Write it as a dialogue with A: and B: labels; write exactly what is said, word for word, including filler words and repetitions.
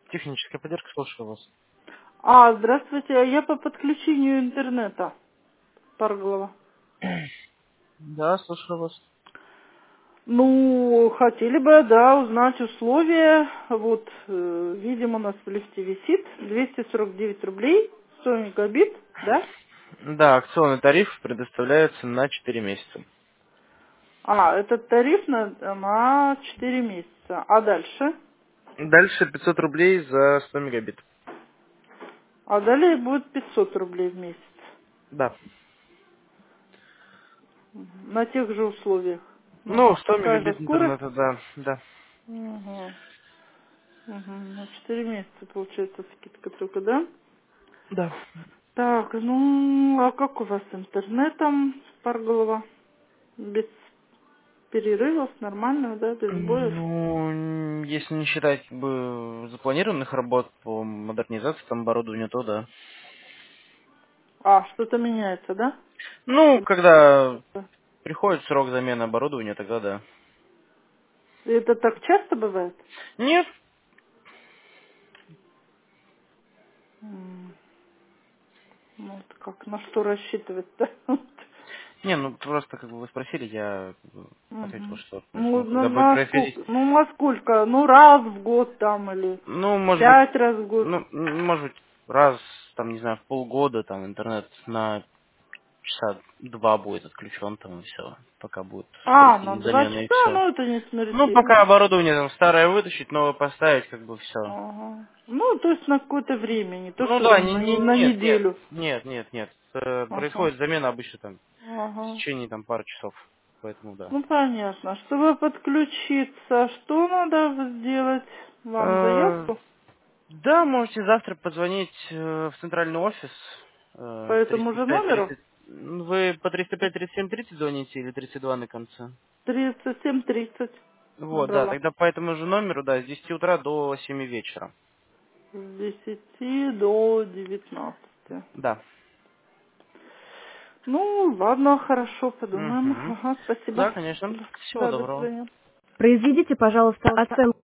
A: Техническая поддержка, слушаю вас.
B: А, здравствуйте, я по подключению интернета, Парглова.
A: Да, слушаю вас.
B: Ну, хотели бы, да, узнать условия. Вот, э, видим, у нас в лифте висит двести сорок девять рублей, сто мегабит, да?
A: Да, акционный тариф предоставляется на четыре месяца.
B: А, этот тариф на, на четыре месяца. А дальше?
A: Дальше пятьсот рублей за сто мегабит.
B: А далее будет пятьсот рублей в месяц.
A: Да.
B: Мгм. На тех же условиях. Ну,
A: Ну, сто
B: такая же
A: мегабит
B: скорость.
A: интернета, да, да.
B: Угу. Угу. На четыре месяца получается скидка только, да?
A: Да.
B: Так, ну, а как у вас с интернетом, Парголова? Без перерывов, нормально, да, без сбоев?
A: Ну, м, если не считать как бы запланированных работ по модернизации там оборудования, то да.
B: А, что-то меняется, да?
A: Ну,
B: Или
A: когда
B: что?
A: приходит срок замены оборудования, тогда да.
B: И это так часто бывает?
A: Нет.
B: М, Ну, вот как, на что рассчитывать-то?
A: Не, ну просто как бы вы спросили, я как бы ответил,
B: Мгм.
A: что то есть,
B: Ну,
A: ну,
B: на,
A: когда будет
B: на
A: происходить.
B: сколько? Ну, на сколько? Ну, раз в год там или
A: Ну, может быть,
B: пять раз в год.
A: ну, м, может быть, раз, там, не знаю, в полгода там интернет на часа два будет отключен, там и все, пока будет
B: А, на
A: происходить
B: два
A: замена и
B: часа,
A: все.
B: ну, это не
A: Ну, пока
B: смертельно.
A: оборудование там старое вытащить, новое поставить, как бы все.
B: Ага. Ну, то есть на какое-то время, не то,
A: Ну
B: что
A: да,
B: там
A: не,
B: на,
A: не,
B: не- на
A: нет, нет,
B: неделю.
A: нет, нет, нет. Э,
B: Ага.
A: Происходит замена обычно там в
B: Ага.
A: течение там пары часов, поэтому да.
B: Ну, понятно. Чтобы подключиться, что надо сделать? Вам
A: Э,
B: заявку
A: Да, можете завтра позвонить э, в центральный офис
B: по
A: э,
B: этому
A: триста
B: же
A: пять
B: номеру?
A: тридцать. Вы по триста пять тридцать семь тридцать звоните или тридцать два на конце?
B: тридцать семь тридцать
A: Вот, да,
B: набрала.
A: тогда по этому же номеру, да, с десяти утра до семи вечера.
B: С десяти до девятнадцати.
A: Да.
B: Ну, ладно, хорошо, подумаем.
A: Угу.
B: Ага, спасибо.
A: Да, конечно. Всего
B: Да, до
A: доброго.
B: свидания.
A: Произведите, пожалуйста, оценку.